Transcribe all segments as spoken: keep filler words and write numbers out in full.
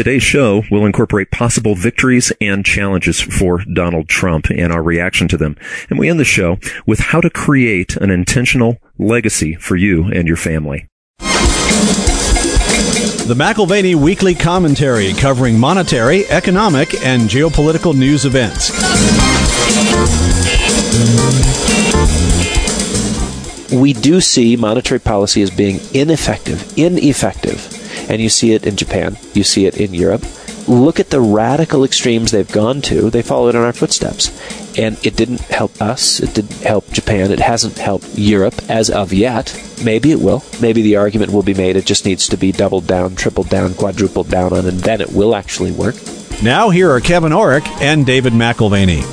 Today's show will incorporate possible victories and challenges for Donald Trump and our reaction to them. And we end the show with how to create an intentional legacy for you and your family. The McAlvany Weekly Commentary, covering monetary, economic, and geopolitical news events. We do see monetary policy as being ineffective, ineffective. And you see it in Japan. You see it in Europe. Look at the radical extremes they've gone to. They followed in our footsteps. And it didn't help us. It didn't help Japan. It hasn't helped Europe as of yet. Maybe it will. Maybe the argument will be made. It just needs to be doubled down, tripled down, quadrupled down on, and then it will actually work. Now here are Kevin Orrick and David McAlvany.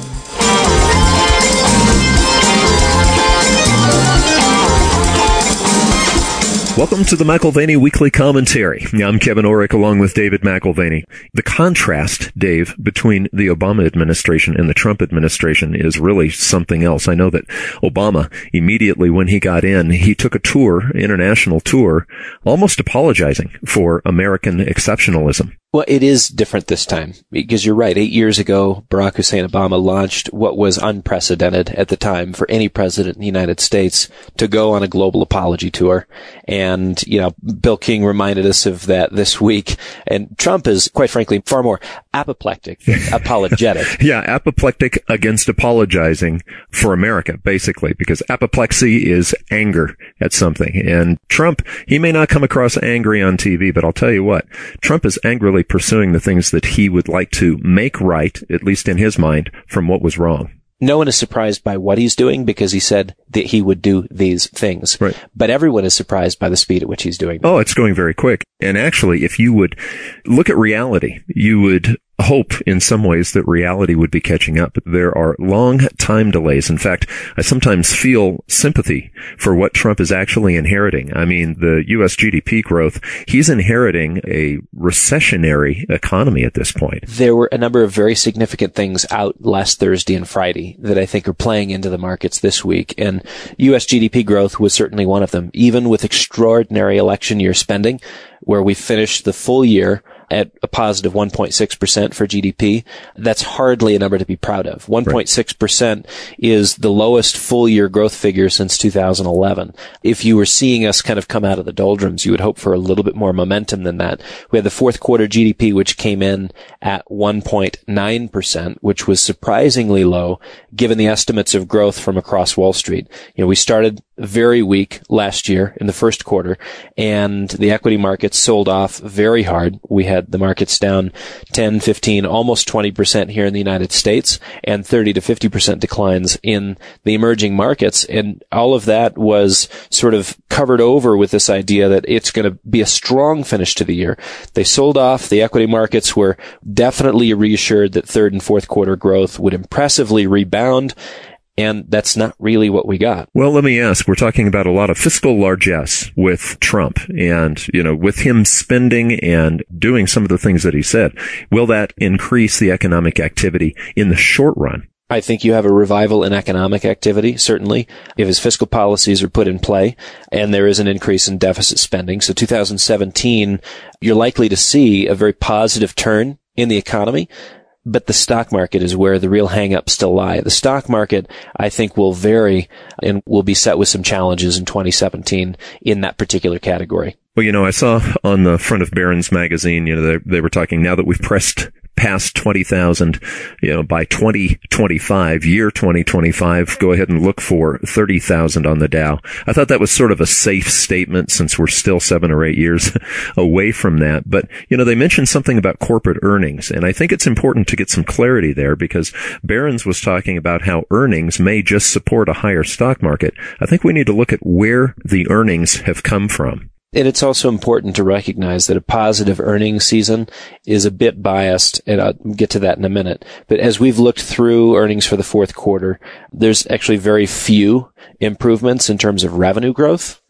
Welcome to the McAlvany Weekly Commentary. I'm Kevin Orrick along with David McAlvany. The contrast, Dave, between the Obama administration and the Trump administration is really something else. I know that Obama, immediately when he got in, he took a tour, international tour, almost apologizing for American exceptionalism. Well, it is different this time because you're right. Eight years ago, Barack Hussein Obama launched what was unprecedented at the time for any president in the United States to go on a global apology tour. And, you know, Bill King reminded us of that this week. And Trump is, quite frankly, far more apoplectic than apologetic. Yeah, apoplectic against apologizing for America, basically, because apoplexy is anger at something. And Trump, he may not come across angry on T V, but I'll tell you what, Trump is angrily pursuing the things that he would like to make right, at least in his mind, from what was wrong. No one is surprised by what he's doing because he said that he would do these things. Right. But everyone is surprised by the speed at which he's doing them. Oh, it's going very quick. And actually, if you would look at reality, you would hope in some ways that reality would be catching up. There are long time delays. In fact, I sometimes feel sympathy for what Trump is actually inheriting. I mean, the U S G D P growth, he's inheriting a recessionary economy at this point. There were a number of very significant things out last Thursday and Friday that I think are playing into the markets this week. And U S G D P growth was certainly one of them, even with extraordinary election year spending, where we finished the full year at a positive one point six percent for G D P. That's hardly a number to be proud of. one point six percent is the lowest full year growth figure since two thousand eleven. If you were seeing us kind of come out of the doldrums, you would hope for a little bit more momentum than that. We had the fourth quarter G D P, which came in at one point nine percent, which was surprisingly low given the estimates of growth from across Wall Street. You know, we started very weak last year in the first quarter, and the equity markets sold off very hard. We had the markets down ten, fifteen, almost twenty percent here in the United States, and thirty to fifty percent declines in the emerging markets. And all of that was sort of covered over with this idea that it's going to be a strong finish to the year. They sold off. The equity markets were definitely reassured that third and fourth quarter growth would impressively rebound. And that's not really what we got. Well, let me ask, we're talking about a lot of fiscal largesse with Trump and, you know, with him spending and doing some of the things that he said. Will that increase the economic activity in the short run? I think you have a revival in economic activity, certainly, if his fiscal policies are put in play, and there is an increase in deficit spending. So two thousand seventeen, you're likely to see a very positive turn in the economy. But the stock market is where the real hang-ups still lie. The stock market, I think, will vary and will be set with some challenges in twenty seventeen in that particular category. Well, you know, I saw on the front of Barron's magazine, you know, they, they were talking now that we've pressed past twenty thousand, you know, by twenty twenty-five, year twenty twenty-five, go ahead and look for thirty thousand on the Dow. I thought that was sort of a safe statement since we're still seven or eight years away from that. But, you know, they mentioned something about corporate earnings, and I think it's important to get some clarity there because Barron's was talking about how earnings may just support a higher stock market. I think we need to look at where the earnings have come from. And it's also important to recognize that a positive earnings season is a bit biased, and I'll get to that in a minute. But as we've looked through earnings for the fourth quarter, there's actually very few improvements in terms of revenue growth.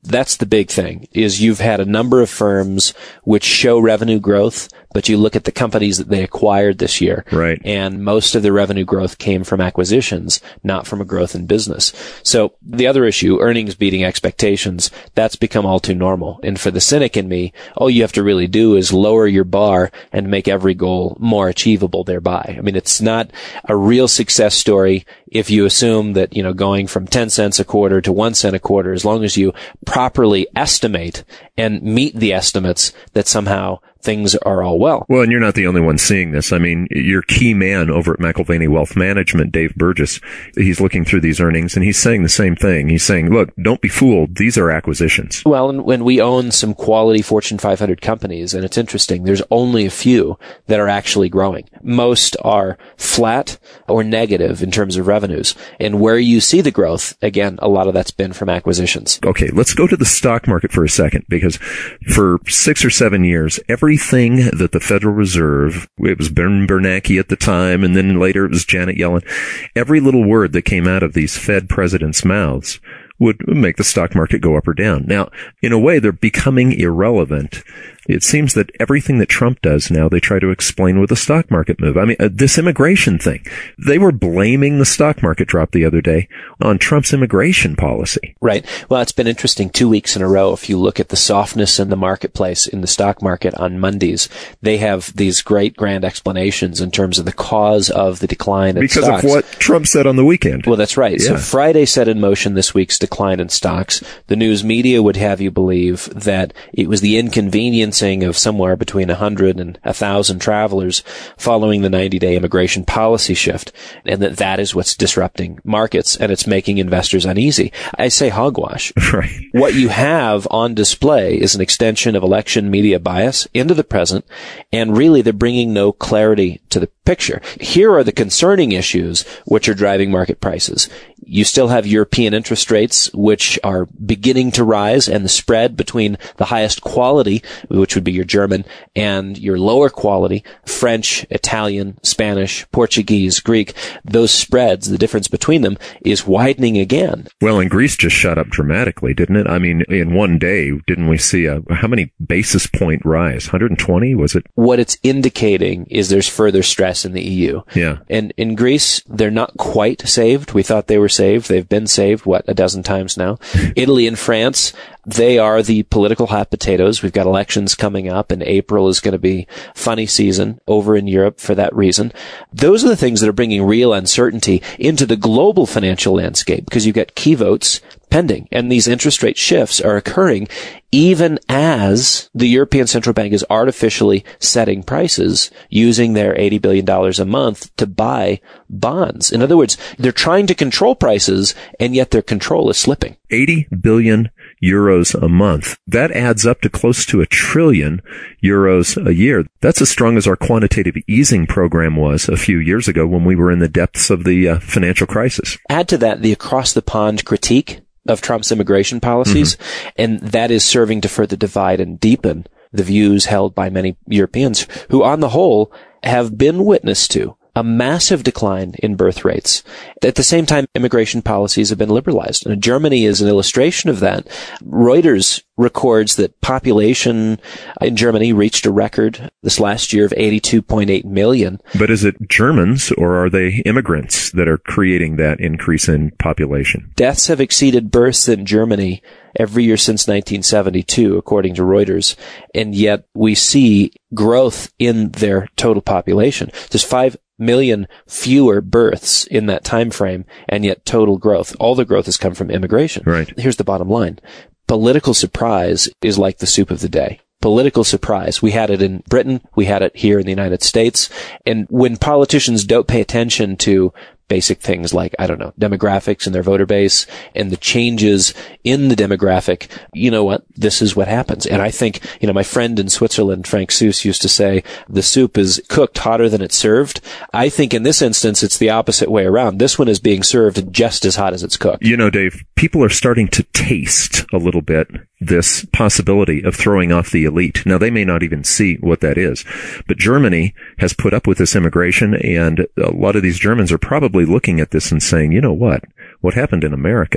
That's the big thing, is you've had a number of firms which show revenue growth, but you look at the companies that they acquired this year. Right. And most of the revenue growth came from acquisitions, not from a growth in business. So the other issue, earnings beating expectations, that's become all too normal. And for the cynic in me, all you have to really do is lower your bar and make every goal more achievable thereby. I mean, it's not a real success story if you assume that, you know, going from ten cents a quarter to one cent a quarter, as long as you properly estimate and meet the estimates, that somehow things are all well. Well, and you're not the only one seeing this. I mean, your key man over at McIlvaney Wealth Management, Dave Burgess, he's looking through these earnings and he's saying the same thing. He's saying, look, don't be fooled. These are acquisitions. Well, and when we own some quality Fortune five hundred companies, and it's interesting, there's only a few that are actually growing. Most are flat or negative in terms of revenues. And where you see the growth, again, a lot of that's been from acquisitions. Okay, let's go to the stock market for a second, because for six or seven years, every Everything that the Federal Reserve, it was Ben Bernanke at the time, and then later it was Janet Yellen, every little word that came out of these Fed presidents' mouths would make the stock market go up or down. Now, in a way, they're becoming irrelevant. It seems that everything that Trump does now, they try to explain with a stock market move. I mean, uh, this immigration thing, they were blaming the stock market drop the other day on Trump's immigration policy. Right. Well, it's been interesting two weeks in a row. If you look at the softness in the marketplace, in the stock market on Mondays, they have these great grand explanations in terms of the cause of the decline in because stocks. Because of what Trump said on the weekend. Well, that's right. Yeah. So Friday set in motion this week's decline in stocks. The news media would have you believe that it was the inconvenience of somewhere between one hundred and one thousand travelers following the ninety-day immigration policy shift, and that that is what's disrupting markets, and it's making investors uneasy. I say hogwash. Right. What you have on display is an extension of election media bias into the present, and really they're bringing no clarity to the picture. Here are the concerning issues which are driving market prices. You still have European interest rates, which are beginning to rise, and the spread between the highest quality, which would be your German, and your lower quality, French, Italian, Spanish, Portuguese, Greek, those spreads, the difference between them, is widening again. Well, and Greece just shot up dramatically, didn't it? I mean, in one day, didn't we see a, how many basis point rise? one hundred twenty, was it? What it's indicating is there's further stress in the E U. Yeah. And in Greece, they're not quite saved. We thought they were saved. They've been saved, what, a dozen times now. Italy and France, they are the political hot potatoes. We've got elections coming up, and April is going to be funny season over in Europe for that reason. Those are the things that are bringing real uncertainty into the global financial landscape, because you've got key votes pending, and these interest rate shifts are occurring even as the European Central Bank is artificially setting prices using their eighty billion dollars a month to buy bonds. In other words, they're trying to control prices, and yet their control is slipping. eighty billion euros a month. That adds up to close to a trillion euros a year. That's as strong as our quantitative easing program was a few years ago when we were in the depths of the uh, financial crisis. Add to that the across-the-pond critique of Trump's immigration policies, mm-hmm. and that is serving to further divide and deepen the views held by many Europeans who, on the whole, have been witness to a massive decline in birth rates. At the same time, immigration policies have been liberalized. And Germany is an illustration of that. Reuters records that population in Germany reached a record this last year of eighty-two point eight million. But is it Germans or are they immigrants that are creating that increase in population? Deaths have exceeded births in Germany every year since nineteen seventy-two, according to Reuters, and yet we see growth in their total population. There's five million fewer births in that time frame, and yet total growth. All the growth has come from immigration. Right. Here's the bottom line. Political surprise is like the soup of the day. Political surprise. We had it in Britain. We had it here in the United States. And when politicians don't pay attention to basic things like, I don't know, demographics in their voter base and the changes in the demographic, you know what? This is what happens. And I think, you know, my friend in Switzerland, Frank Seuss, used to say, the soup is cooked hotter than it's served. I think in this instance, it's the opposite way around. This one is being served just as hot as it's cooked. You know, Dave, people are starting to taste a little bit this possibility of throwing off the elite. Now, they may not even see what that is, but Germany has put up with this immigration, and a lot of these Germans are probably looking at this and saying, you know what? What happened in America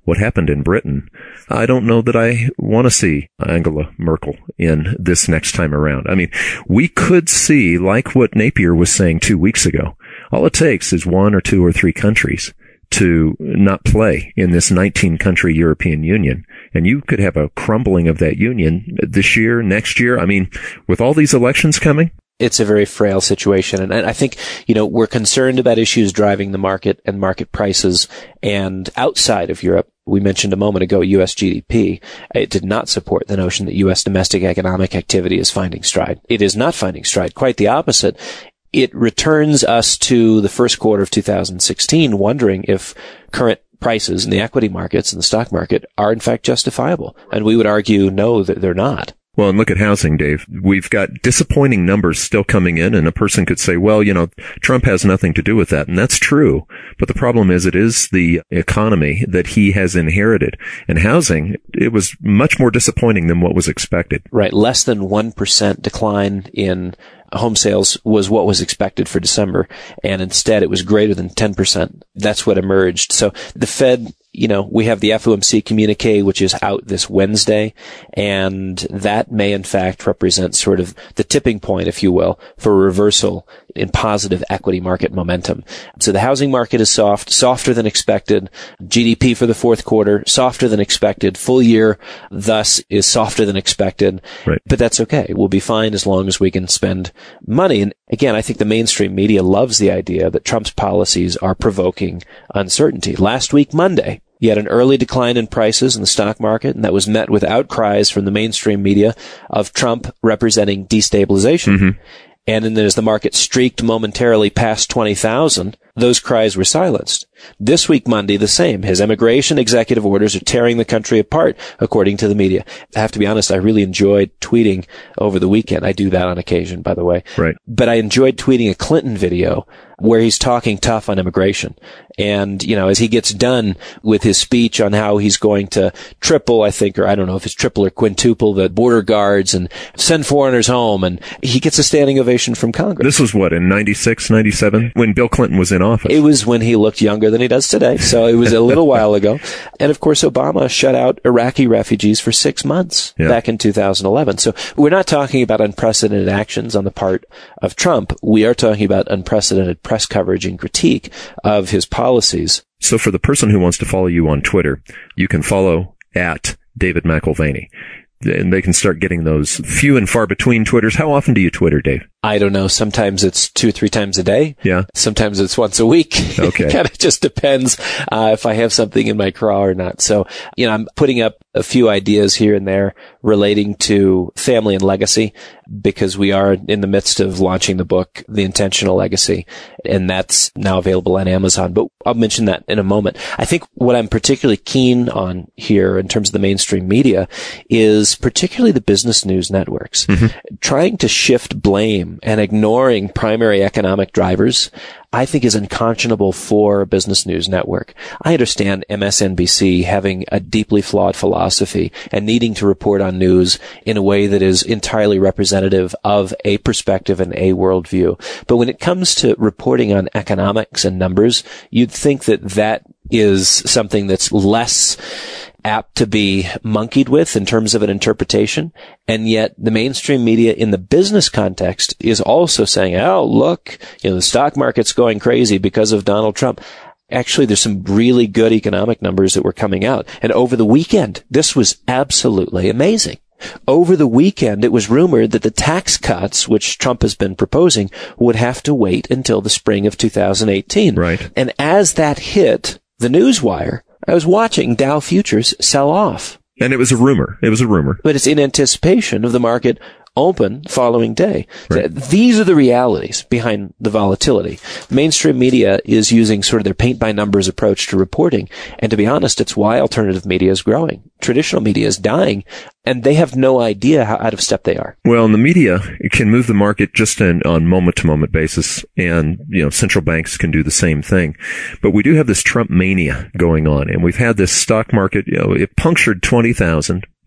what happened in Britain, I don't know that I want to see Angela Merkel in this next time around. I mean, we could see, like what Napier was saying two weeks ago, all it takes is one or two or three countries to not play in this nineteen country European Union. And you could have a crumbling of that union this year, next year. I mean, with all these elections coming. It's a very frail situation. And I think, you know, we're concerned about issues driving the market and market prices. And outside of Europe, we mentioned a moment ago U S G D P. It did not support the notion that U S domestic economic activity is finding stride. It is not finding stride. Quite the opposite. It returns us to the first quarter of two thousand sixteen, wondering if current prices in the equity markets and the stock market are in fact justifiable. And we would argue no, that they're not. Well, and look at housing, Dave. We've got disappointing numbers still coming in, and a person could say, well, you know, Trump has nothing to do with that. And that's true. But the problem is it is the economy that he has inherited. And housing, it was much more disappointing than what was expected. Right. Less than one percent decline in home sales was what was expected for December. And instead it was greater than ten percent. That's what emerged. So the Fed, you know, we have the F O M C communique, which is out this Wednesday, and that may in fact represent sort of the tipping point, if you will, for a reversal in positive equity market momentum. So the housing market is soft, softer than expected. G D P for the fourth quarter, softer than expected. Full year, thus, is softer than expected. Right. But that's okay. We'll be fine as long as we can spend money. And again, I think the mainstream media loves the idea that Trump's policies are provoking uncertainty. Last week, Monday, you had an early decline in prices in the stock market, and that was met with outcries from the mainstream media of Trump representing destabilization. Mm-hmm. And then as the market streaked momentarily past twenty thousand, those cries were silenced. This week, Monday, the same. His immigration executive orders are tearing the country apart, according to the media. I have to be honest, I really enjoyed tweeting over the weekend. I do that on occasion, by the way. Right. But I enjoyed tweeting a Clinton video where he's talking tough on immigration. And, you know, as he gets done with his speech on how he's going to triple, I think, or I don't know if it's triple or quintuple the border guards and send foreigners home, and he gets a standing ovation from Congress. This was what, in ninety-six, ninety-seven, when Bill Clinton was in office? It was when he looked younger than he does today. So it was a little while ago. And of course, Obama shut out Iraqi refugees for six months yeah. back in two thousand eleven. So we're not talking about unprecedented actions on the part of Trump. We are talking about unprecedented press coverage and critique of his policies. So for the person who wants to follow you on Twitter, you can follow at David McElvaney. And they can start getting those few and far between Twitters. How often do you Twitter, Dave? I don't know. Sometimes it's two or three times a day. Yeah. Sometimes it's once a week. Okay. It kind of just depends uh, if I have something in my craw or not. So, you know, I'm putting up a few ideas here and there relating to family and legacy, because we are in the midst of launching the book, The Intentional Legacy, and that's now available on Amazon. But I'll mention that in a moment. I think what I'm particularly keen on here in terms of the mainstream media is particularly the business news networks, mm-hmm. trying to shift blame and ignoring primary economic drivers. I think is unconscionable for a business news network. I understand M S N B C having a deeply flawed philosophy and needing to report on news in a way that is entirely representative of a perspective and a worldview. But when it comes to reporting on economics and numbers, you'd think that that is something that's less apt to be monkeyed with in terms of an interpretation. And yet the mainstream media in the business context is also saying, oh, look, you know, the stock market's going crazy because of Donald Trump. Actually, there's some really good economic numbers that were coming out. And over the weekend, this was absolutely amazing. Over the weekend, it was rumored that the tax cuts, which Trump has been proposing, would have to wait until the spring of two thousand eighteen. Right. And as that hit the newswire, I was watching Dow futures sell off. And it was a rumor. It was a rumor. But it's in anticipation of the market open following day. Right. These are the realities behind the volatility. Mainstream media is using sort of their paint-by-numbers approach to reporting. And to be honest, it's why alternative media is growing. Traditional media is dying, and they have no idea how out of step they are. Well, and the media can move the market just in, on moment-to-moment basis, and, you know, central banks can do the same thing. But we do have this Trump mania going on, and we've had this stock market, you know, it punctured twenty thousand.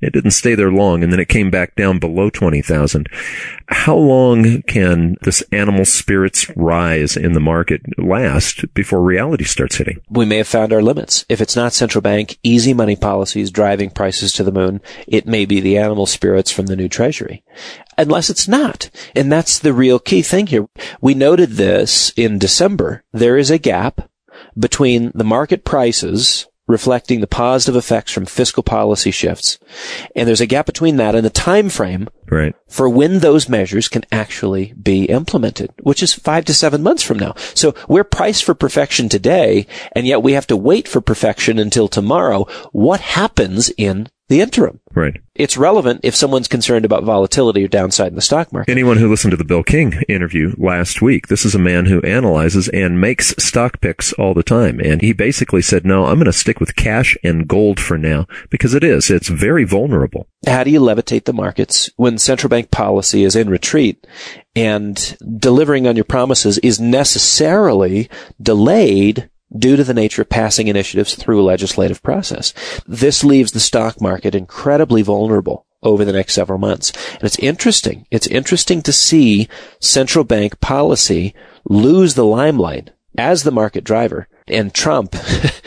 It didn't stay there long, and then it came back down below twenty thousand. How long can this animal spirits rise in the market last before reality starts hitting? We may have found our limits. If it's not central bank easy money policies driving prices to the moon, it may be the animal spirits from the new treasury. Unless it's not. And that's the real key thing here. We noted this in December. There is a gap between the market prices reflecting the positive effects from fiscal policy shifts, and there's a gap between that and the time frame right. for when those measures can actually be implemented, which is five to seven months from now. So we're priced for perfection today, and yet we have to wait for perfection until tomorrow. What happens in the interim? Right. It's relevant if someone's concerned about volatility or downside in the stock market. Anyone who listened to the Bill King interview last week, this is a man who analyzes and makes stock picks all the time. And he basically said, no, I'm going to stick with cash and gold for now, because it is. It's very vulnerable. How do you levitate the markets when central bank policy is in retreat and delivering on your promises is necessarily delayed due to the nature of passing initiatives through a legislative process? This leaves the stock market incredibly vulnerable over the next several months. And it's interesting. It's interesting to see central bank policy lose the limelight as the market driver, and Trump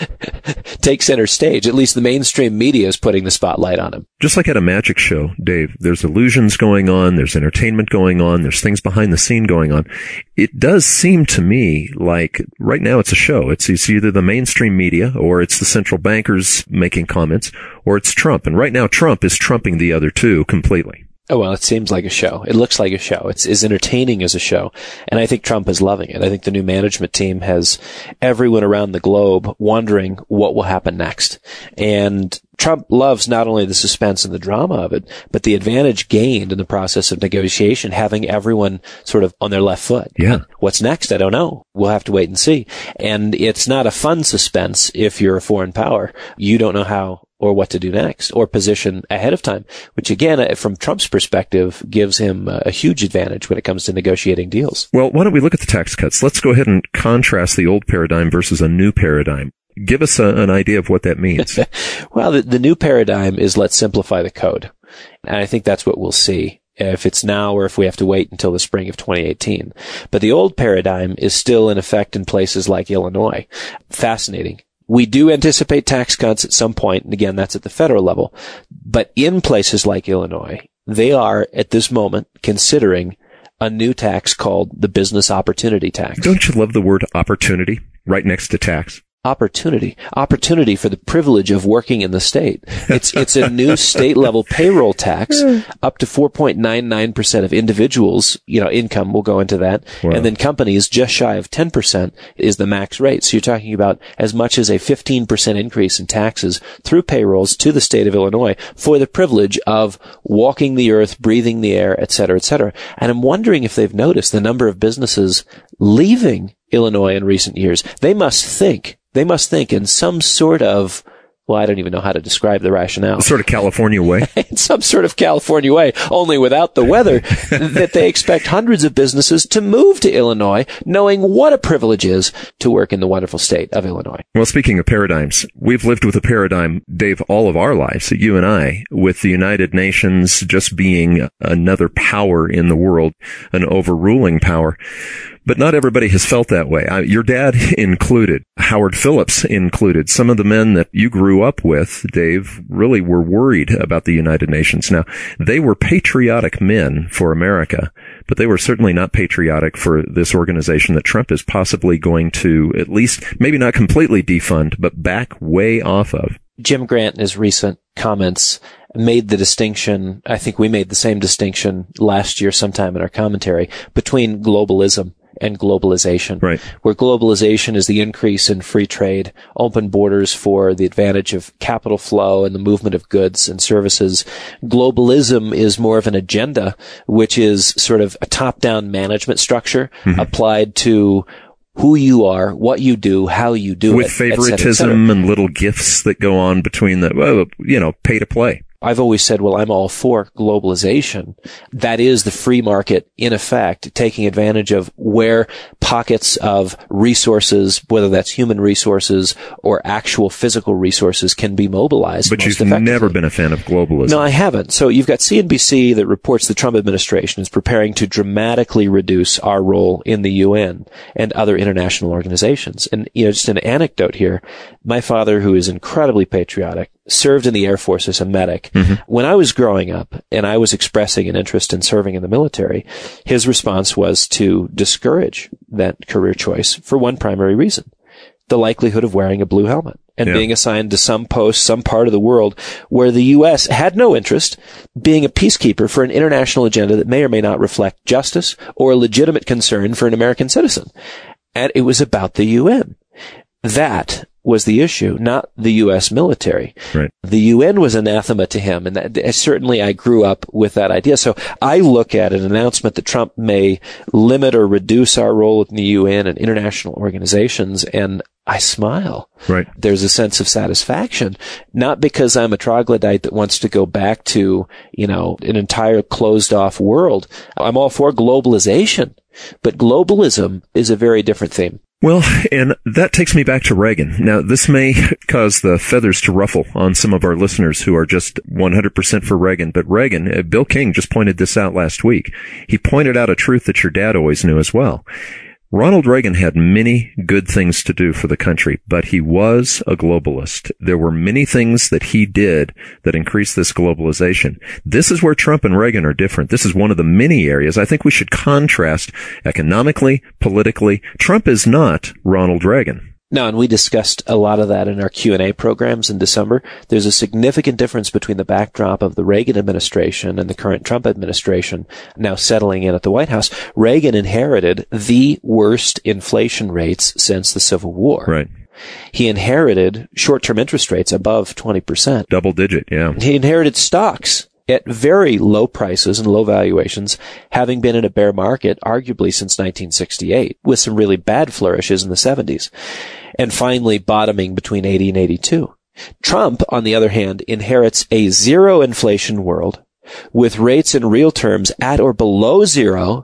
take center stage. At least the mainstream media is putting the spotlight on him. Just like at a magic show, Dave, there's illusions going on, there's entertainment going on, there's things behind the scene going on. It does seem to me like right now it's a show. It's, it's either the mainstream media, or it's the central bankers making comments, or it's Trump. And right now Trump is trumping the other two completely. Oh, well, it seems like a show. It looks like a show. It's as entertaining as a show. And I think Trump is loving it. I think the new management team has everyone around the globe wondering what will happen next. And Trump loves not only the suspense and the drama of it, but the advantage gained in the process of negotiation, having everyone sort of on their left foot. Yeah. What's next? I don't know. We'll have to wait and see. And it's not a fun suspense if you're a foreign power. You don't know how or what to do next, or position ahead of time, which again, from Trump's perspective, gives him a huge advantage when it comes to negotiating deals. Well, why don't we look at the tax cuts? Let's go ahead and contrast the old paradigm versus a new paradigm. Give us a, an idea of what that means. Well, the, the new paradigm is let's simplify the code. And I think that's what we'll see, if it's now or if we have to wait until the spring of twenty eighteen. But the old paradigm is still in effect in places like Illinois. Fascinating. We do anticipate tax cuts at some point, and again, that's at the federal level. But in places like Illinois, they are, at this moment, considering a new tax called the Business Opportunity Tax. Don't you love the word opportunity right next to tax? Opportunity. Opportunity for the privilege of working in the state. It's it's a new state-level payroll tax. Up to four point nine nine percent of individuals, you know, income will go into that. Wow. And then companies just shy of ten percent is the max rate. So you're talking about as much as a fifteen percent increase in taxes through payrolls to the state of Illinois for the privilege of walking the earth, breathing the air, et cetera, et cetera. And I'm wondering if they've noticed the number of businesses leaving Illinois in recent years. They must think They must think in some sort of, well, I don't even know how to describe the rationale. Sort of California way. In some sort of California way, only without the weather, that they expect hundreds of businesses to move to Illinois, knowing what a privilege is to work in the wonderful state of Illinois. Well, speaking of paradigms, we've lived with a paradigm, Dave, all of our lives, you and I, with the United Nations just being another power in the world, an overruling power. But not everybody has felt that way. I, your dad included, Howard Phillips included. Some of the men that you grew up with, Dave, really were worried about the United Nations. Now, they were patriotic men for America, but they were certainly not patriotic for this organization that Trump is possibly going to at least, maybe not completely defund, but back way off of. Jim Grant, in his recent comments, made the distinction, I think we made the same distinction last year sometime in our commentary, between globalism and globalization, right, where globalization is the increase in free trade, open borders for the advantage of capital flow and the movement of goods and services. Globalism is more of an agenda, which is sort of a top-down management structure mm-hmm. applied to who you are, what you do, how you do with it. With favoritism et cetera, et cetera. and little gifts that go on between the, well, you know, pay to play. I've always said, well, I'm all for globalization. That is the free market, in effect, taking advantage of where pockets of resources, whether that's human resources or actual physical resources, can be mobilized. But you've never been a fan of globalism. No, I haven't. So you've got C N B C that reports the Trump administration is preparing to dramatically reduce our role in the U N and other international organizations. And, you know, just an anecdote here. My father, who is incredibly patriotic, served in the Air Force as a medic. Mm-hmm. When I was growing up and I was expressing an interest in serving in the military, his response was to discourage that career choice for one primary reason: the likelihood of wearing a blue helmet and yeah. being assigned to some post, some part of the world where the U S had no interest being a peacekeeper for an international agenda that may or may not reflect justice or a legitimate concern for an American citizen. And it was about the U N. That was the issue, not the U S military. Right. The U N was anathema to him, and that, certainly I grew up with that idea. So I look at an announcement that Trump may limit or reduce our role in the U N and international organizations, and I smile. Right. There's a sense of satisfaction, not because I'm a troglodyte that wants to go back to, you know, an entire closed-off world. I'm all for globalization, but globalism is a very different theme. Well, and that takes me back to Reagan. Now, this may cause the feathers to ruffle on some of our listeners who are just one hundred percent for Reagan, but Reagan, uh, Bill King just pointed this out last week. He pointed out a truth that your dad always knew as well. Ronald Reagan had many good things to do for the country, but he was a globalist. There were many things that he did that increased this globalization. This is where Trump and Reagan are different. This is one of the many areas I think we should contrast economically, politically. Trump is not Ronald Reagan. No, and we discussed a lot of that in our Q and A programs in December. There's a significant difference between the backdrop of the Reagan administration and the current Trump administration now settling in at the White House. Reagan inherited the worst inflation rates since the Civil War. Right. He inherited short-term interest rates above twenty percent. Double digit, yeah. He inherited stocks at very low prices and low valuations, having been in a bear market arguably since nineteen sixty-eight, with some really bad flourishes in the seventies, and finally bottoming between eighty and eighty-two. Trump, on the other hand, inherits a zero inflation world with rates in real terms at or below zero,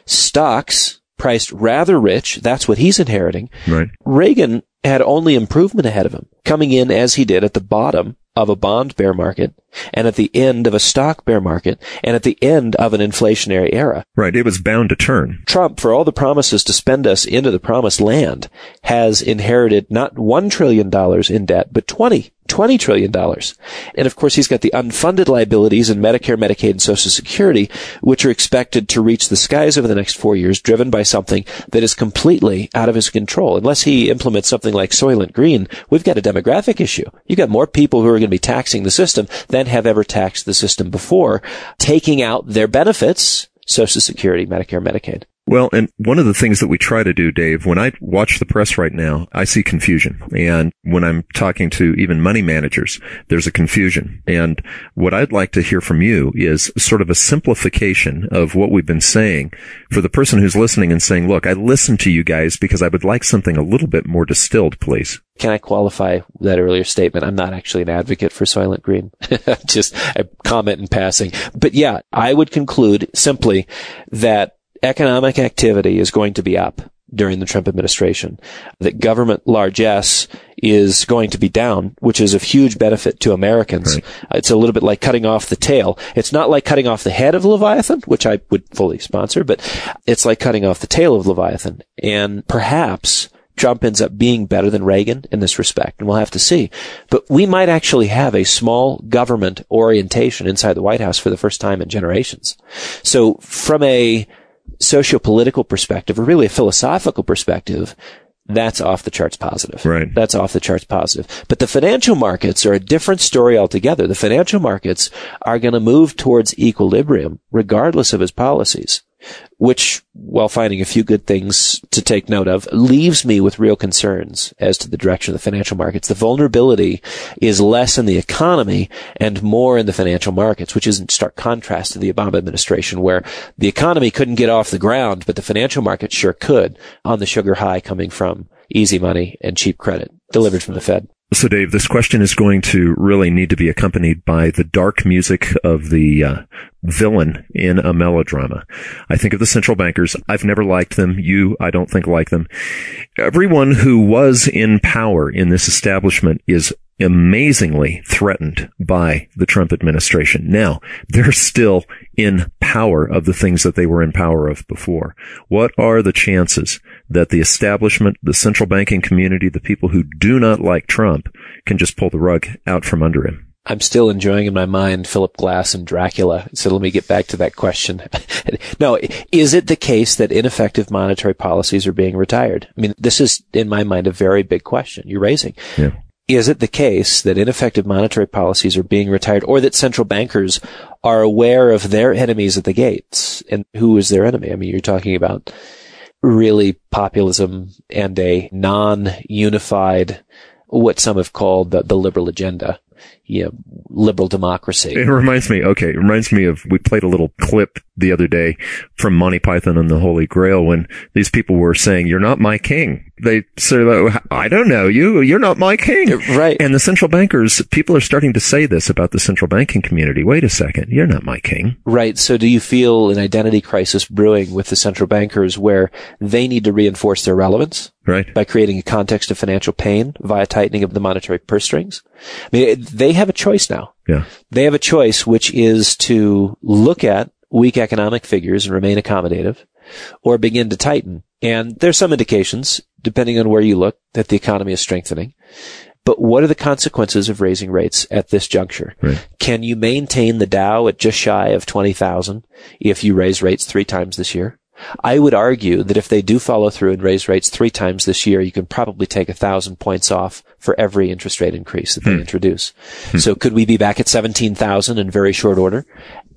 stocks priced rather rich. That's what he's inheriting. Right. Reagan had only improvement ahead of him, coming in as he did at the bottom of a bond bear market, and at the end of a stock bear market, and at the end of an inflationary era. Right. It was bound to turn. Trump, for all the promises to spend us into the promised land, has inherited not one trillion dollars in debt, but twenty. twenty trillion dollars. And of course, he's got the unfunded liabilities in Medicare, Medicaid, and Social Security, which are expected to reach the skies over the next four years, driven by something that is completely out of his control. Unless he implements something like Soylent Green, we've got a demographic issue. You've got more people who are going to be taxing the system than have ever taxed the system before, taking out their benefits, Social Security, Medicare, Medicaid. Well, and one of the things that we try to do, Dave, when I watch the press right now, I see confusion. And when I'm talking to even money managers, there's a confusion. And what I'd like to hear from you is sort of a simplification of what we've been saying for the person who's listening and saying, look, I listened to you guys because I would like something a little bit more distilled, please. Can I qualify that earlier statement? I'm not actually an advocate for Soylent Green. Just a comment in passing. But yeah, I would conclude simply that economic activity is going to be up during the Trump administration, that government largesse is going to be down, which is of huge benefit to Americans. Right. It's a little bit like cutting off the tail. It's not like cutting off the head of Leviathan, which I would fully sponsor, but it's like cutting off the tail of Leviathan. And perhaps Trump ends up being better than Reagan in this respect, and we'll have to see. But we might actually have a small government orientation inside the White House for the first time in generations. So from a socio-political perspective, or really a philosophical perspective, that's off the charts positive. Right. That's off the charts positive. But the financial markets are a different story altogether. The financial markets are going to move towards equilibrium regardless of his policies, which, while finding a few good things to take note of, leaves me with real concerns as to the direction of the financial markets. The vulnerability is less in the economy and more in the financial markets, which is in stark contrast to the Obama administration, where the economy couldn't get off the ground, but the financial market sure could, on the sugar high coming from easy money and cheap credit delivered from the Fed. So, Dave, this question is going to really need to be accompanied by the dark music of the uh, villain in a melodrama. I think of the central bankers. I've never liked them. You, I don't think, like them. Everyone who was in power in this establishment is amazingly threatened by the Trump administration. Now, they're still in power of the things that they were in power of before. What are the chances that the establishment, the central banking community, the people who do not like Trump can just pull the rug out from under him? I'm still enjoying in my mind Philip Glass and Dracula. So let me get back to that question. No, is it the case that ineffective monetary policies are being retired? I mean, this is, in my mind, a very big question you're raising. Yeah. Is it the case that ineffective monetary policies are being retired, or that central bankers are aware of their enemies at the gates? And who is their enemy? I mean, you're talking about really populism and a non-unified, what some have called the, the liberal agenda. You know, liberal democracy. It reminds me, okay, it reminds me of, we played a little clip the other day from Monty Python and the Holy Grail when these people were saying, "You're not my king." They said, "I don't know you. You're not my king." Right. And the central bankers, people are starting to say this about the central banking community. Wait a second. You're not my king. Right. So do you feel an identity crisis brewing with the central bankers where they need to reinforce their relevance? Right. By creating a context of financial pain via tightening of the monetary purse strings? I mean, they have a choice now. Yeah. They have a choice, which is to look at weak economic figures and remain accommodative, or begin to tighten. And there's some indications, depending on where you look, that the economy is strengthening. But what are the consequences of raising rates at this juncture? Right. Can you maintain the Dow at just shy of twenty thousand if you raise rates three times this year? I would argue that if they do follow through and raise rates three times this year, you can probably take a thousand points off for every interest rate increase that they hmm. introduce. Hmm. So could we be back at seventeen thousand in very short order?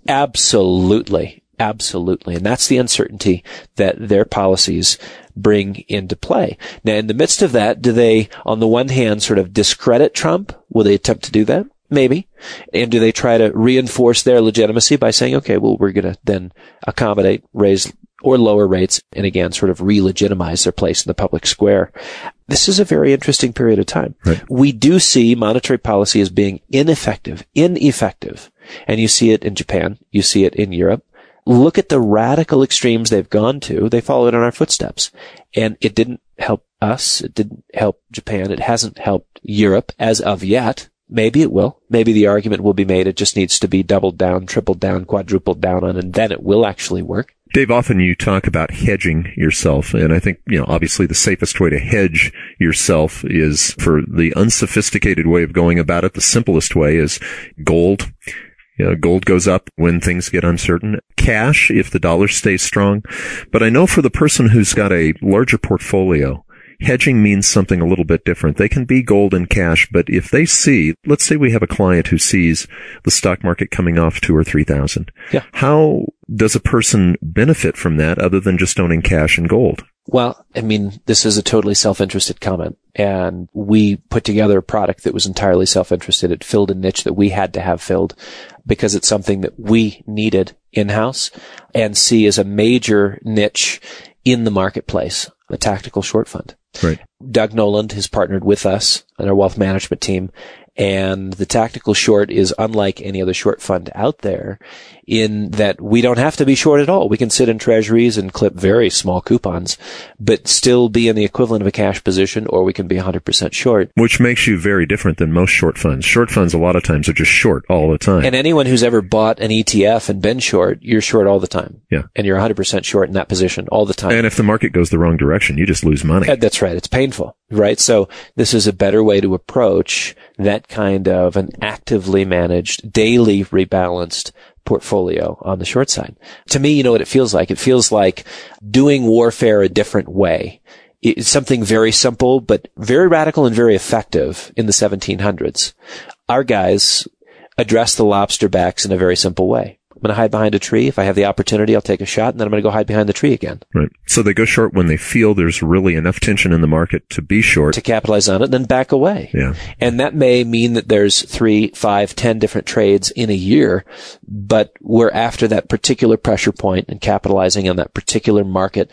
Absolutely. Absolutely. And that's the uncertainty that their policies bring into play. Now, in the midst of that, do they, on the one hand, sort of discredit Trump? Will they attempt to do that? Maybe. And do they try to reinforce their legitimacy by saying, okay, well, we're going to then accommodate, raise or lower rates, and again, sort of re-legitimize their place in the public square? This is a very interesting period of time. Right. We do see monetary policy as being ineffective, ineffective. And you see it in Japan. You see it in Europe. Look at the radical extremes they've gone to. They followed in our footsteps. And it didn't help us. It didn't help Japan. It hasn't helped Europe as of yet. Maybe it will. Maybe the argument will be made. It just needs to be doubled down, tripled down, quadrupled down on, and then it will actually work. Dave, often you talk about hedging yourself, and I think, you know, obviously the safest way to hedge yourself is, for the unsophisticated way of going about it, the simplest way is gold. You know, gold goes up when things get uncertain. Cash if the dollar stays strong. But I know for the person who's got a larger portfolio, hedging means something a little bit different. They can be gold and cash, but if they see, let's say we have a client who sees the stock market coming off two or three thousand. Yeah. How does a person benefit from that other than just owning cash and gold? Well, I mean, this is a totally self-interested comment, and we put together a product that was entirely self-interested. It filled a niche that we had to have filled because it's something that we needed in-house and see as a major niche in the marketplace, a tactical short fund. Right. Doug Noland has partnered with us and our wealth management team, and the tactical short is unlike any other short fund out there in that we don't have to be short at all. We can sit in treasuries and clip very small coupons, but still be in the equivalent of a cash position, or we can be one hundred percent short. Which makes you very different than most short funds. Short funds a lot of times are just short all the time. And anyone who's ever bought an E T F and been short, you're short all the time. Yeah. And you're one hundred percent short in that position all the time. And if the market goes the wrong direction, you just lose money. That's right. It's painful, right? So this is a better way to approach that kind of an actively managed, daily rebalanced portfolio on the short side. To me, you know what it feels like? It feels like doing warfare a different way. It's something very simple, but very radical and very effective in the seventeen hundreds. Our guys address the lobster backs in a very simple way. I'm going to hide behind a tree. If I have the opportunity, I'll take a shot, and then I'm going to go hide behind the tree again. Right. So they go short when they feel there's really enough tension in the market to be short. To capitalize on it, then back away. Yeah. And that may mean that there's three, five, ten different trades in a year, but we're after that particular pressure point and capitalizing on that particular market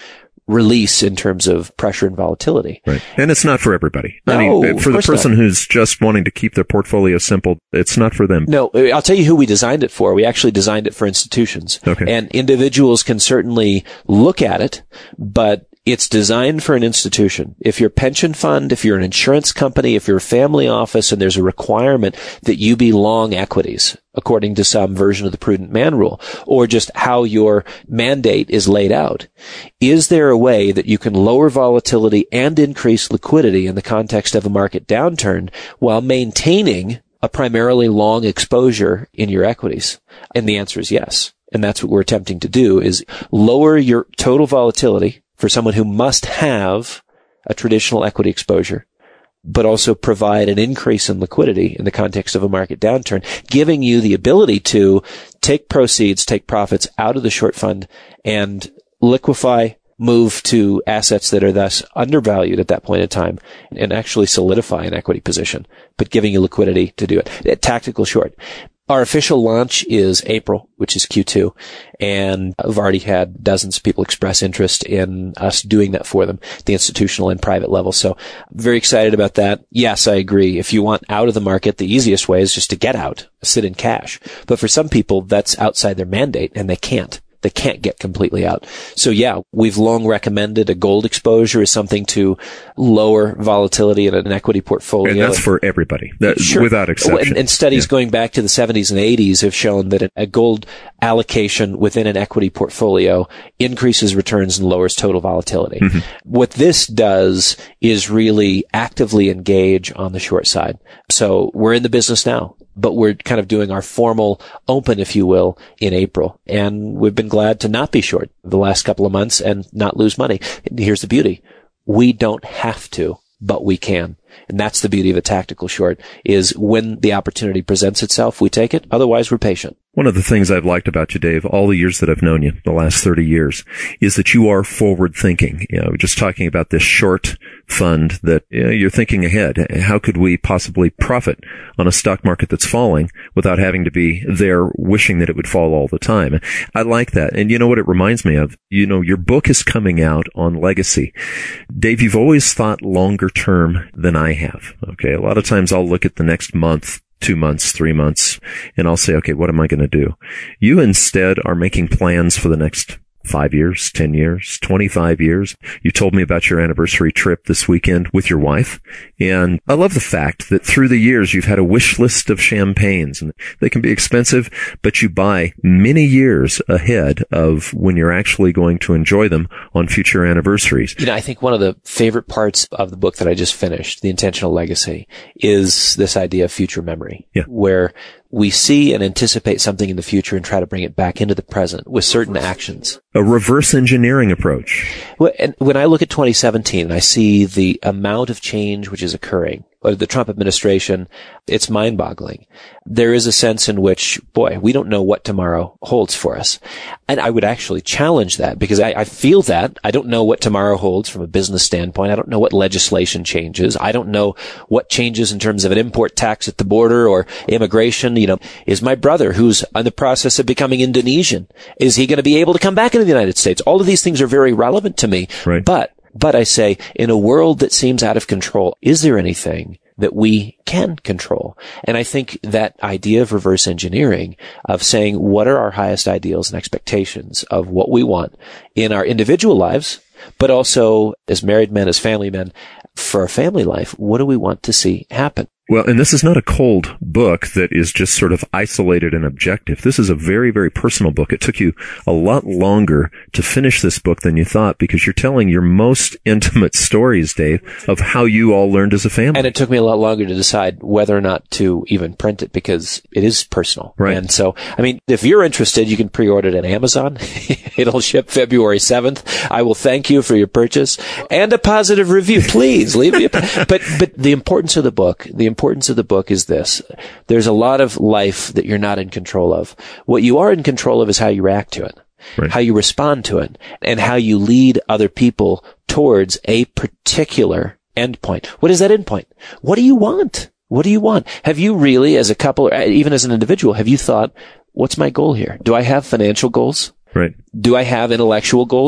release in terms of pressure and volatility. Right. And it's not for everybody. No, I mean, for the person not. who's just wanting to keep their portfolio simple, it's not for them. No, I'll tell you who we designed it for. We actually designed it for institutions. Okay. And individuals can certainly look at it, but it's designed for an institution. If you're a pension fund, if you're an insurance company, if you're a family office, and there's a requirement that you be long equities, according to some version of the prudent man rule, or just how your mandate is laid out, is there a way that you can lower volatility and increase liquidity in the context of a market downturn while maintaining a primarily long exposure in your equities? And the answer is yes. And that's what we're attempting to do, is lower your total volatility for someone who must have a traditional equity exposure, but also provide an increase in liquidity in the context of a market downturn, giving you the ability to take proceeds, take profits out of the short fund and liquefy, move to assets that are thus undervalued at that point in time, and actually solidify an equity position, but giving you liquidity to do it. Tactical short. Our official launch is April, which is Q two, and I've already had dozens of people express interest in us doing that for them, the institutional and private level. So very excited about that. Yes, I agree. If you want out of the market, the easiest way is just to get out, sit in cash. But for some people, that's outside their mandate, and they can't. They can't get completely out. So yeah, we've long recommended a gold exposure as something to lower volatility in an equity portfolio. And that's for everybody, that, sure. without exception. And, and studies yeah. going back to the seventies and eighties have shown that a gold allocation within an equity portfolio increases returns and lowers total volatility. Mm-hmm. What this does is really actively engage on the short side. So we're in the business now, but we're kind of doing our formal open, if you will, in April. And we've been glad to not be short the last couple of months and not lose money. And here's the beauty. We don't have to, but we can. And that's the beauty of a tactical short, is when the opportunity presents itself, we take it. Otherwise, we're patient. One of the things I've liked about you, Dave, all the years that I've known you, the last thirty years, is that you are forward thinking. You know, just talking about this short fund that you know, you're thinking ahead. How could we possibly profit on a stock market that's falling without having to be there wishing that it would fall all the time? I like that. And you know what it reminds me of? You know, your book is coming out on legacy. Dave, you've always thought longer term than I have. Okay. A lot of times I'll look at the next month, two months, three months, and I'll say, okay, what am I going to do? You instead are making plans for the next five years, ten years, twenty-five years. You told me about your anniversary trip this weekend with your wife. And I love the fact that through the years, you've had a wish list of champagnes, and they can be expensive, but you buy many years ahead of when you're actually going to enjoy them on future anniversaries. You know, I think one of the favorite parts of the book that I just finished, The Intentional Legacy, is this idea of future memory, yeah. where we see and anticipate something in the future and try to bring it back into the present with certain actions. A reverse engineering approach. When I look at twenty seventeen and I see the amount of change which is occurring, or the Trump administration, it's mind-boggling. There is a sense in which, boy, we don't know what tomorrow holds for us. And I would actually challenge that, because I, I feel that. I don't know what tomorrow holds from a business standpoint. I don't know what legislation changes. I don't know what changes in terms of an import tax at the border or immigration. You know, is my brother, who's in the process of becoming Indonesian, is he going to be able to come back into the United States? All of these things are very relevant to me. Right. But But I say, in a world that seems out of control, is there anything that we can control? And I think that idea of reverse engineering, of saying, what are our highest ideals and expectations of what we want in our individual lives, but also as married men, as family men, for our family life, what do we want to see happen? Well, and this is not a cold book that is just sort of isolated and objective. This is a very, very personal book. It took you a lot longer to finish this book than you thought, because you're telling your most intimate stories, Dave, of how you all learned as a family. And it took me a lot longer to decide whether or not to even print it, because it is personal. Right. And so, I mean, if you're interested, you can pre-order it on Amazon. It'll ship February seventh. I will thank you for your purchase and a positive review. Please leave me a, but, but the importance of the book, the importance of the book is this. There's a lot of life that you're not in control of. What you are in control of is how you react to it, right. how you respond to it, and how you lead other people towards a particular endpoint. What is that endpoint? What do you want? What do you want? Have you really, as a couple, or even as an individual, have you thought, what's my goal here? Do I have financial goals? Right. Do I have intellectual goals?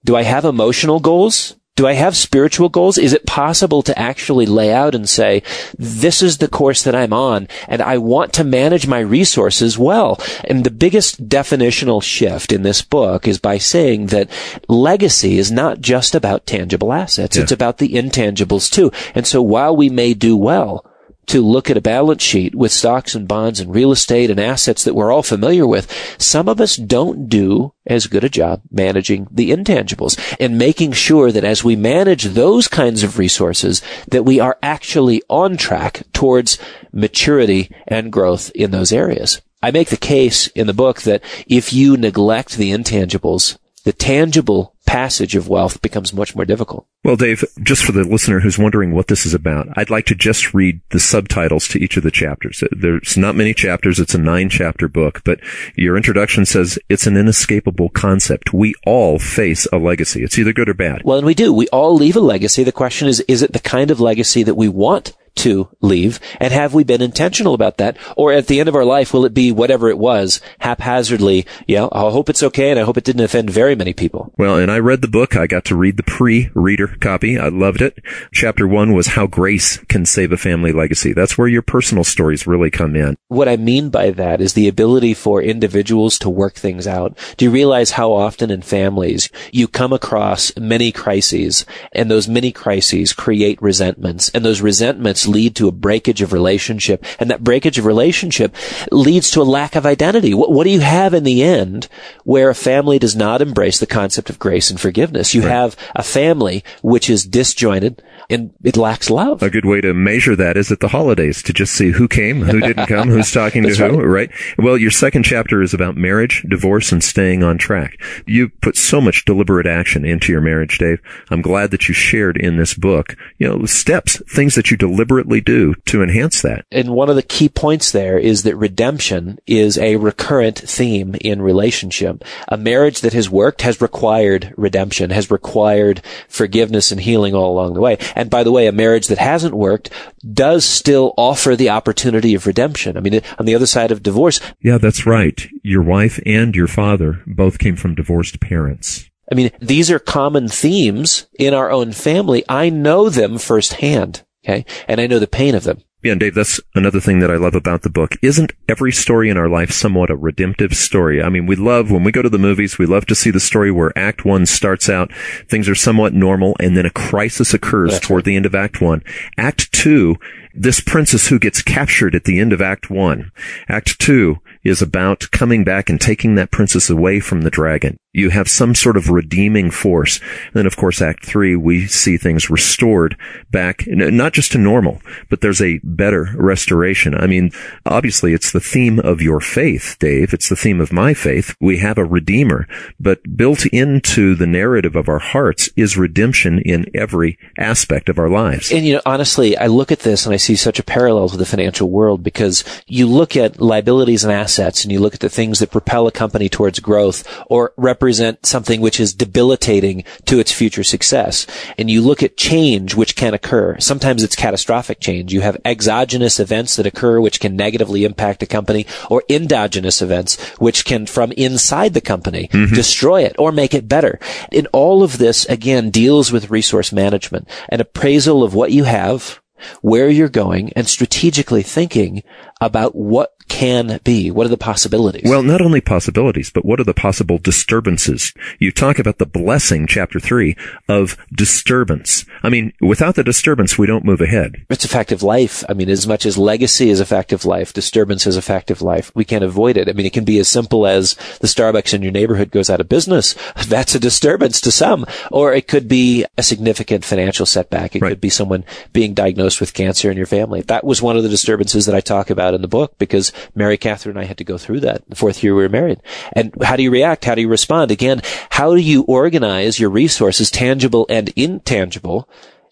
Do I have emotional goals? Do I have spiritual goals? Is it possible to actually lay out and say, this is the course that I'm on, and I want to manage my resources well? And the biggest definitional shift in this book is by saying that legacy is not just about tangible assets. Yeah. It's about the intangibles too. And so while we may do well to look at a balance sheet with stocks and bonds and real estate and assets that we're all familiar with, some of us don't do as good a job managing the intangibles and making sure that as we manage those kinds of resources, that we are actually on track towards maturity and growth in those areas. I make the case in the book that if you neglect the intangibles, the tangible passage of wealth becomes much more difficult. Well, Dave, just for the listener who's wondering what this is about, I'd like to just read the subtitles to each of the chapters. There's not many chapters. It's a nine-chapter book, but your introduction says it's an inescapable concept. We all face a legacy. It's either good or bad. Well, and we do. We all leave a legacy. The question is, is it the kind of legacy that we want to leave? And have we been intentional about that? Or at the end of our life, will it be whatever it was, haphazardly? Yeah, I hope it's okay, and I hope it didn't offend very many people. Well, and I read the book. I got to read the pre-reader copy. I loved it. Chapter one was How Grace Can Save a Family Legacy. That's where your personal stories really come in. What I mean by that is the ability for individuals to work things out. Do you realize how often in families you come across many crises, and those many crises create resentments, and those resentments lead to a breakage of relationship, and that breakage of relationship leads to a lack of identity? What, what do you have in the end where a family does not embrace the concept of grace and forgiveness? You right. have a family which is disjointed and it lacks love. A good way to measure that is at the holidays, to just see who came, who didn't come, who's talking to who, right. right? Well, your second chapter is about marriage, divorce, and staying on track. You put so much deliberate action into your marriage, Dave. I'm glad that you shared in this book, you know, steps, things that you deliberately do to enhance that. And one of the key points there is that redemption is a recurrent theme in relationship. A marriage that has worked has required redemption, has required forgiveness and healing all along the way. And by the way, a marriage that hasn't worked does still offer the opportunity of redemption. I mean, on the other side of divorce. Yeah, that's right. Your wife and your father both came from divorced parents. I mean, these are common themes in our own family. I know them firsthand. Okay. And I know the pain of them. Yeah, and Dave, that's another thing that I love about the book. Isn't every story in our life somewhat a redemptive story? I mean, we love, when we go to the movies, we love to see the story where Act One starts out, things are somewhat normal, and then a crisis occurs that's toward right. the end of Act One. Act Two, this princess who gets captured at the end of Act One. Act Two is about coming back and taking that princess away from the dragon. You have some sort of redeeming force. And then, of course, Act Three, we see things restored back, not just to normal, but there's a better restoration. I mean, obviously, it's the theme of your faith, Dave. It's the theme of my faith. We have a redeemer, but built into the narrative of our hearts is redemption in every aspect of our lives. And, you know, honestly, I look at this and I see such a parallel to the financial world, because you look at liabilities and assets and you look at the things that propel a company towards growth or represent something which is debilitating to its future success. And you look at change which can occur. Sometimes it's catastrophic change. You have exogenous events that occur which can negatively impact a company, or endogenous events which can, from inside the company, mm-hmm. destroy it or make it better. And all of this, again, deals with resource management, an appraisal of what you have, where you're going, and strategically thinking about what can be. What are the possibilities? Well, not only possibilities, but what are the possible disturbances? You talk about the blessing, chapter three, of disturbance. I mean, without the disturbance, we don't move ahead. It's a fact of life. I mean, as much as legacy is a fact of life, disturbance is a fact of life. We can't avoid it. I mean, it can be as simple as the Starbucks in your neighborhood goes out of business. That's a disturbance to some. Or it could be a significant financial setback. It right. could be someone being diagnosed with cancer in your family. That was one of the disturbances that I talk about in the book, because Mary Catherine and I had to go through that the fourth year we were married. And how do you react? How do you respond? Again, how do you organize your resources, tangible and intangible,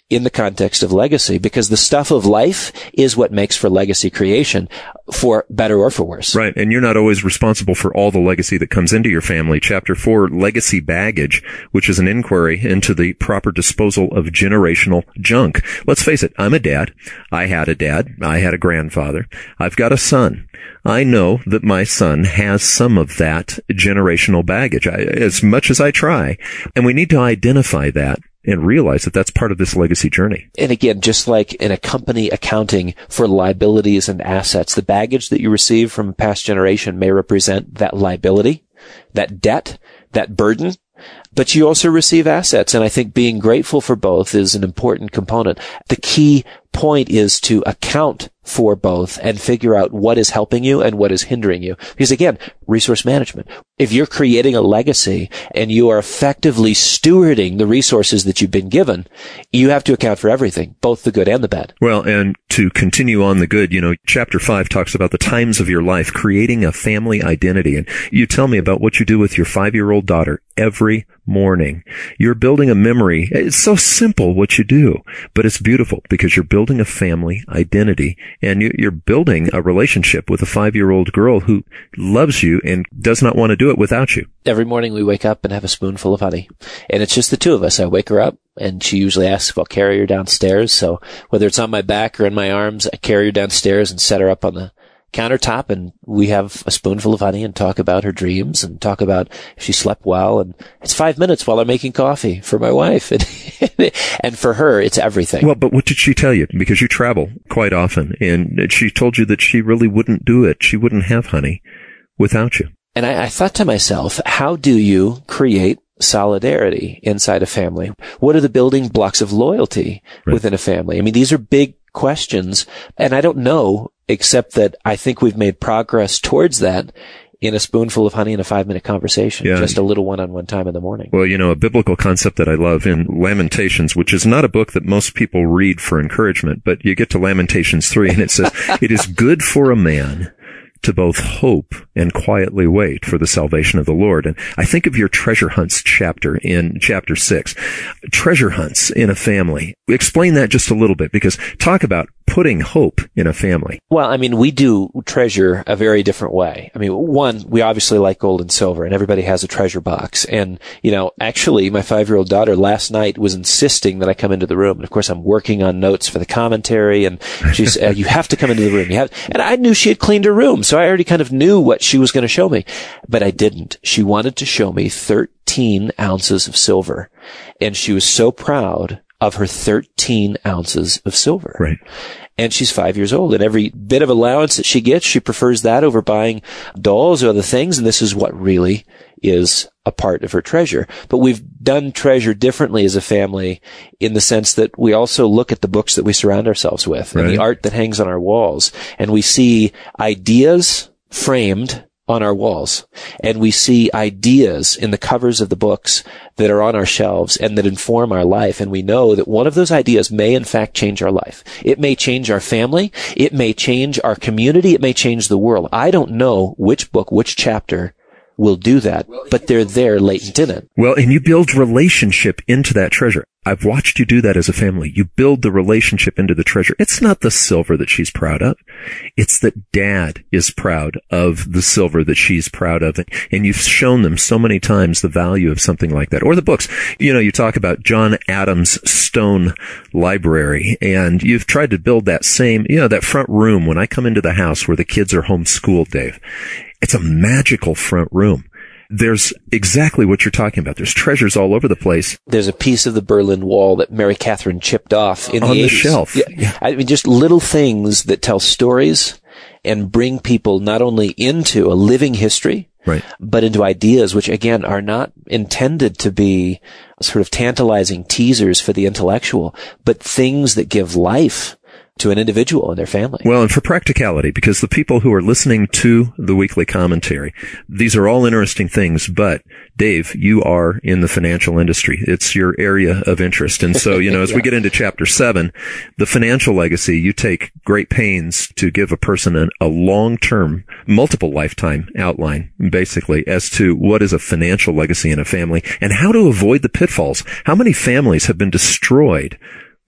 in the context of legacy, because the stuff of life is what makes for legacy creation, for better or for worse. Right. And you're not always responsible for all the legacy that comes into your family. Chapter four, Legacy Baggage, which is an inquiry into the proper disposal of generational junk. Let's face it, I'm a dad. I had a dad. I had a grandfather. I've got a son. I know that my son has some of that generational baggage, I, as much as I try. And we need to identify that and realize that that's part of this legacy journey. And again, just like in a company accounting for liabilities and assets, the baggage that you receive from a past generation may represent that liability, that debt, that burden, but you also receive assets. And I think being grateful for both is an important component. The key point is to account for both and figure out what is helping you and what is hindering you. Because again, resource management. If you're creating a legacy and you are effectively stewarding the resources that you've been given, you have to account for everything, both the good and the bad. Well, and to continue on the good, you know, chapter five talks about the times of your life, creating a family identity. And you tell me about what you do with your five-year-old daughter every morning. You're building a memory. It's so simple what you do, but it's beautiful because you're building a family identity and you're building a relationship with a five-year-old girl who loves you and does not want to do it without you. Every morning we wake up and have a spoonful of honey, and it's just the two of us. I wake her up and she usually asks if I'll carry her downstairs. So whether it's on my back or in my arms, I carry her downstairs and set her up on the countertop, and we have a spoonful of honey and talk about her dreams and talk about if she slept well. And it's five minutes while I'm making coffee for my wife. And, and for her, it's everything. Well, but what did she tell you? Because you travel quite often, and she told you that she really wouldn't do it. She wouldn't have honey without you. And I, I thought to myself, how do you create solidarity inside a family? What are the building blocks of loyalty right. within a family? I mean, these are big questions, and I don't know, except that I think we've made progress towards that in a spoonful of honey in a five-minute conversation, yeah. just a little one-on-one time in the morning. Well, you know, a biblical concept that I love in Lamentations, which is not a book that most people read for encouragement, but you get to Lamentations three, and it says, it is good for a man to both hope and quietly wait for the salvation of the Lord. And I think of your treasure hunts chapter in chapter six. Treasure hunts in a family. Explain that just a little bit, because talk about putting hope in a family. Well, I mean, we do treasure a very different way. I mean, one, we obviously like gold and silver, and everybody has a treasure box. And, you know, actually, my five-year-old daughter last night was insisting that I come into the room. And of course, I'm working on notes for the commentary, and she's, uh, you have to come into the room. You have, and I knew she had cleaned her room, so I already kind of knew what she was going to show me. But I didn't. She wanted to show me thirteen ounces of silver. And she was so proud of her thirteen ounces of silver. Right. And she's five years old, and every bit of allowance that she gets, she prefers that over buying dolls or other things. And this is what really is a part of her treasure. But we've done treasure differently as a family in the sense that we also look at the books that we surround ourselves with right. and the art that hangs on our walls. And we see ideas framed on our walls. And we see ideas in the covers of the books that are on our shelves and that inform our life. And we know that one of those ideas may in fact change our life. It may change our family. It may change our community. It may change the world. I don't know which book, which chapter will do that, but they're there latent in it. Well, and you build relationship into that treasure. I've watched you do that as a family. You build the relationship into the treasure. It's not the silver that she's proud of. It's that dad is proud of the silver that she's proud of. And you've shown them so many times the value of something like that. Or the books. You know, you talk about John Adams' Stone Library, and you've tried to build that same, you know, that front room when I come into the house where the kids are homeschooled, Dave. It's a magical front room. There's exactly what you're talking about. There's treasures all over the place. There's a piece of the Berlin Wall that Mary Catherine chipped off in on the, the eighties. Shelf. Yeah. yeah. I mean, just little things that tell stories and bring people not only into a living history, right, but into ideas which, again, are not intended to be sort of tantalizing teasers for the intellectual, but things that give life to an individual and their family. Well, and for practicality, because the people who are listening to the weekly commentary, these are all interesting things, but Dave, you are in the financial industry. It's your area of interest. And so, you know, as yeah. we get into chapter seven, the financial legacy, you take great pains to give a person an, a long-term, multiple lifetime outline, basically, as to what is a financial legacy in a family and how to avoid the pitfalls. How many families have been destroyed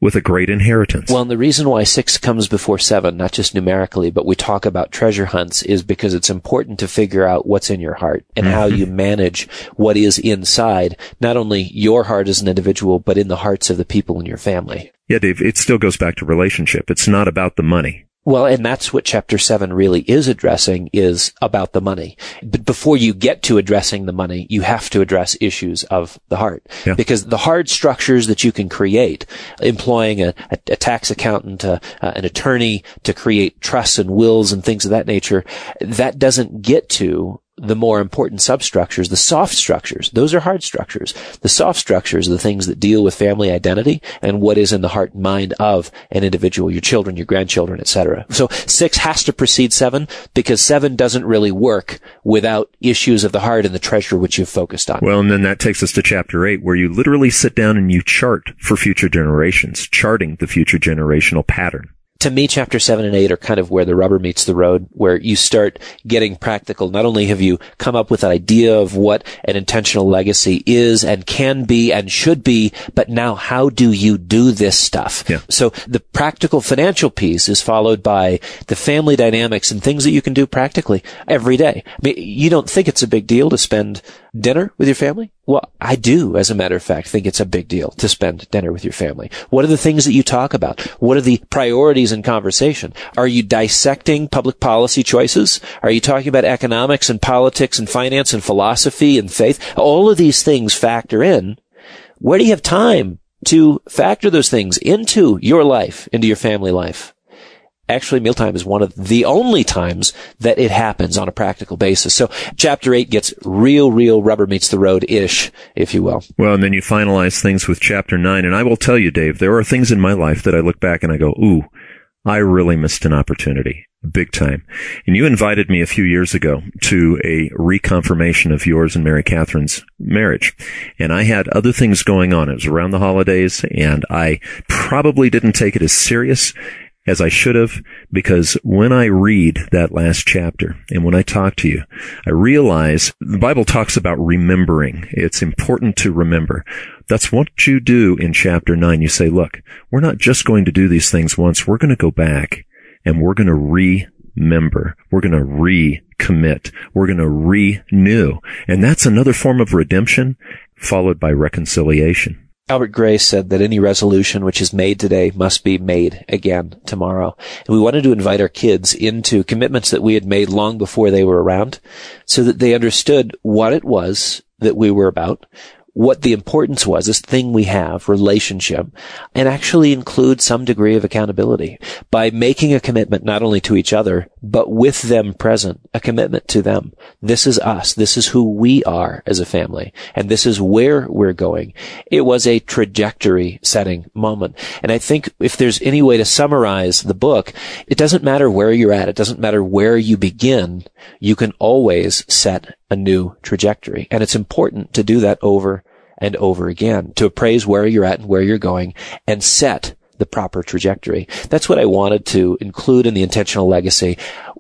with a great inheritance. Well, and the reason why six comes before seven, not just numerically, but we talk about treasure hunts, is because it's important to figure out what's in your heart and mm-hmm. how you manage what is inside, not only your heart as an individual, but in the hearts of the people in your family. Yeah, Dave, it still goes back to relationship. It's not about the money. Well, and that's what chapter seven really is addressing, is about the money. But before you get to addressing the money, you have to address issues of the heart. Yeah. Because the hard structures that you can create, employing a, a, a tax accountant, uh, uh, an attorney to create trusts and wills and things of that nature, that doesn't get to the more important substructures, the soft structures. Those are hard structures. The soft structures are the things that deal with family identity and what is in the heart and mind of an individual, your children, your grandchildren, et cetera. So six has to precede seven, because seven doesn't really work without issues of the heart and the treasure which you've focused on. Well, and then that takes us to chapter eight, where you literally sit down and you chart for future generations, charting the future generational pattern. To me, chapter seven and eight are kind of where the rubber meets the road, where you start getting practical. Not only have you come up with an idea of what an intentional legacy is and can be and should be, but now how do you do this stuff? Yeah. So the practical financial piece is followed by the family dynamics and things that you can do practically every day. I mean, you don't think it's a big deal to spend dinner with your family? Well, I do, as a matter of fact, think it's a big deal to spend dinner with your family. What are the things that you talk about? What are the priorities in conversation? Are you dissecting public policy choices? Are you talking about economics and politics and finance and philosophy and faith? All of these things factor in. Where do you have time to factor those things into your life, into your family life? Actually, mealtime is one of the only times that it happens on a practical basis. So chapter eight gets real, real rubber meets the road-ish, if you will. Well, and then you finalize things with chapter nine. And I will tell you, Dave, there are things in my life that I look back and I go, ooh, I really missed an opportunity. Big time. And you invited me a few years ago to a reconfirmation of yours and Mary Catherine's marriage. And I had other things going on. It was around the holidays, and I probably didn't take it as serious as I should have, because when I read that last chapter and when I talk to you, I realize the Bible talks about remembering. It's important to remember. That's what you do in chapter nine. You say, look, we're not just going to do these things once. We're going to go back and we're going to remember. We're going to recommit. We're going to renew. And that's another form of redemption, followed by reconciliation. Albert Gray said that any resolution which is made today must be made again tomorrow. And we wanted to invite our kids into commitments that we had made long before they were around, so that they understood what it was that we were about, what the importance was, this thing we have, relationship, and actually include some degree of accountability by making a commitment not only to each other, but with them present, a commitment to them. This is us. This is who we are as a family, and this is where we're going. It was a trajectory setting moment. And I think if there's any way to summarize the book, it doesn't matter where you're at. It doesn't matter where you begin. You can always set a new trajectory. And it's important to do that over and over again, to appraise where you're at and where you're going and set the proper trajectory. That's what I wanted to include in the intentional legacy.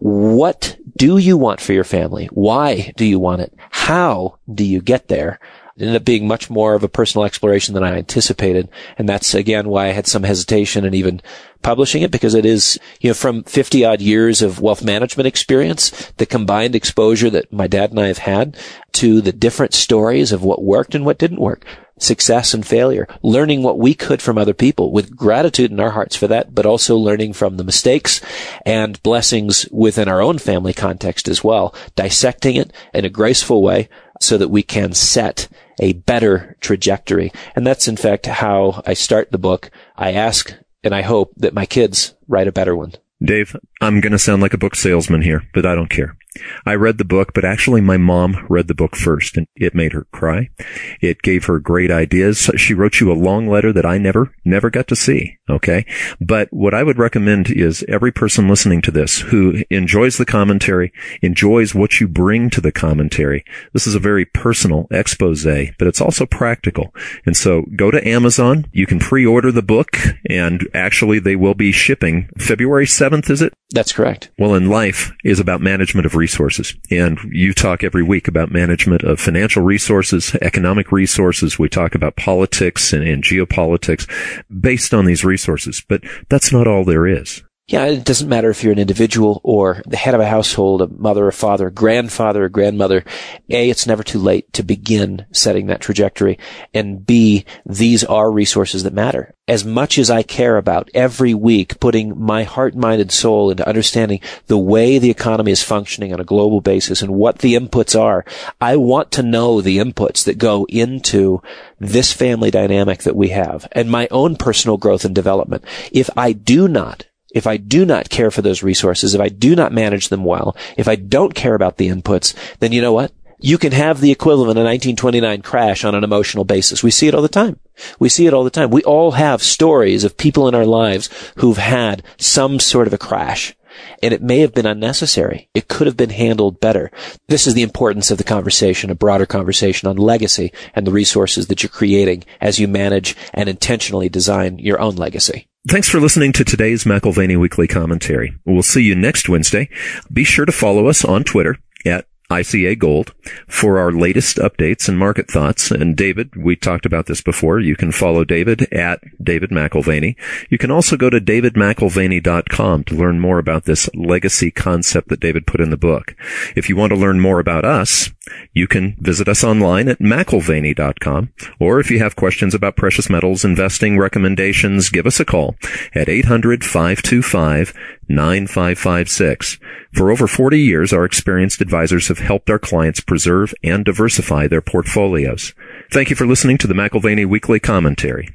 What do you want for your family? Why do you want it? How do you get there? It ended up being much more of a personal exploration than I anticipated. And that's, again, why I had some hesitation in even publishing it, because it is, you know, from fifty odd years of wealth management experience, the combined exposure that my dad and I have had to the different stories of what worked and what didn't work, success and failure, learning what we could from other people with gratitude in our hearts for that, but also learning from the mistakes and blessings within our own family context as well, dissecting it in a graceful way so that we can set a better trajectory. And that's, in fact, how I start the book. I ask and I hope that my kids write a better one. Dave, I'm going to sound like a book salesman here, but I don't care. I read the book, but actually my mom read the book first, and it made her cry. It gave her great ideas. She wrote you a long letter that I never, never got to see, okay? But what I would recommend is every person listening to this who enjoys the commentary, enjoys what you bring to the commentary. This is a very personal expose, but it's also practical. And so go to Amazon. You can pre-order the book, and actually they will be shipping February seventh, is it? That's correct. Well, in life is about management of resources. resources. And you talk every week about management of financial resources, economic resources. We talk about politics and, and geopolitics based on these resources. But that's not all there is. Yeah, it doesn't matter if you're an individual or the head of a household, a mother, a father, a grandfather, a grandmother. A, it's never too late to begin setting that trajectory. And B, these are resources that matter. As much as I care about every week putting my heart, mind, and soul into understanding the way the economy is functioning on a global basis and what the inputs are, I want to know the inputs that go into this family dynamic that we have and my own personal growth and development. If I do not If I do not care for those resources, if I do not manage them well, if I don't care about the inputs, then you know what? You can have the equivalent of a nineteen twenty-nine crash on an emotional basis. We see it all the time. We see it all the time. We all have stories of people in our lives who've had some sort of a crash. And it may have been unnecessary. It could have been handled better. This is the importance of the conversation, a broader conversation on legacy and the resources that you're creating as you manage and intentionally design your own legacy. Thanks for listening to today's McAlvany Weekly Commentary. We'll see you next Wednesday. Be sure to follow us on Twitter at I C A Gold for our latest updates and market thoughts. And David, we talked about this before. You can follow David at David McAlvany. You can also go to david mcalvany dot com to learn more about this legacy concept that David put in the book. If you want to learn more about us, you can visit us online at mcalvany dot com. Or if you have questions about precious metals, investing, recommendations, give us a call at eight hundred, five two five, nine five five six. For over forty years, our experienced advisors have helped our clients preserve and diversify their portfolios. Thank you for listening to the McAlvany Weekly Commentary.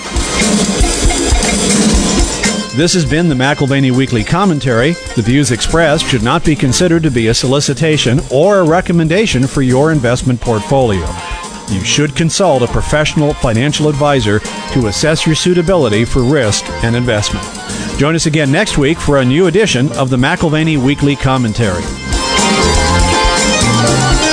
This has been the McAlvany Weekly Commentary. The views expressed should not be considered to be a solicitation or a recommendation for your investment portfolio. You should consult a professional financial advisor to assess your suitability for risk and investment. Join us again next week for a new edition of the McAlvany Weekly Commentary.